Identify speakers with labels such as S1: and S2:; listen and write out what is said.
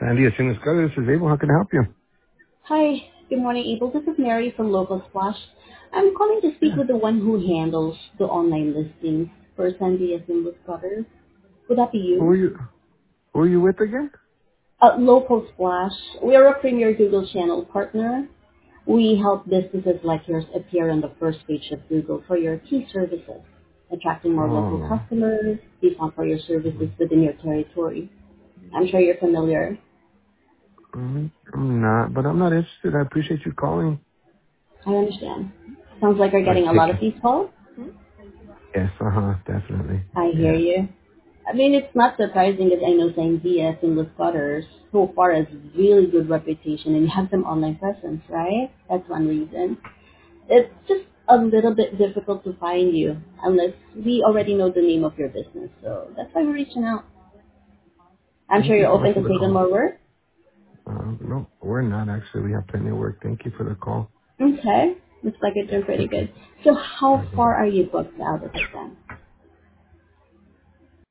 S1: Sandy, as soon as this is able, how can I help you?
S2: Hi, good morning, Abel. This is Mary from Local Splash. I'm calling to speak
S1: Yeah.
S2: with the one who handles the online listings for Sandy and with Gutter. Would that be
S1: Who are
S2: you?
S1: you? Who are you with again?
S2: Local Splash. We are a premier Google channel partner. We help businesses like yours appear on the first page of Google for your key services, attracting more local
S1: Oh,
S2: customers, discount for your services within your territory. I'm sure you're familiar.
S1: I'm not, but I'm not interested. I appreciate you calling.
S2: I understand. Sounds like you're
S1: All right,
S2: getting a
S1: take
S2: lot of
S1: care.
S2: these calls.
S1: Yes, definitely.
S2: I hear
S1: Yeah.
S2: you. I mean, it's not surprising that I know St. Diaz and Los Gutters so far has really good reputation and you have some online presence, right? That's one reason. It's just a little bit difficult to find you unless we already know the name of your business. So that's why we're reaching out. I'm sure
S1: Thank you
S2: you're
S1: so much
S2: open
S1: for
S2: to
S1: the
S2: take on
S1: call.
S2: more work.
S1: No, we're not actually. We have plenty of work. Thank you for the call.
S2: Okay. Looks like you're doing pretty
S1: Take care.
S2: good. So how
S1: Bye-bye.
S2: far are you booked out at this time?